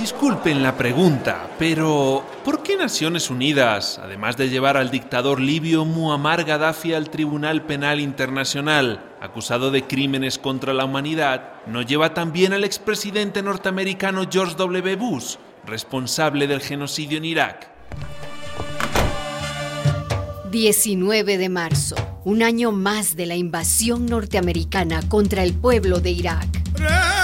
Disculpen la pregunta, pero ¿por qué Naciones Unidas, además de llevar al dictador libio Muammar Gaddafi al Tribunal Penal Internacional, acusado de crímenes contra la humanidad, no lleva también al expresidente norteamericano George W. Bush, responsable del genocidio en Irak? 19 de marzo, un año más de la invasión norteamericana contra el pueblo de Irak.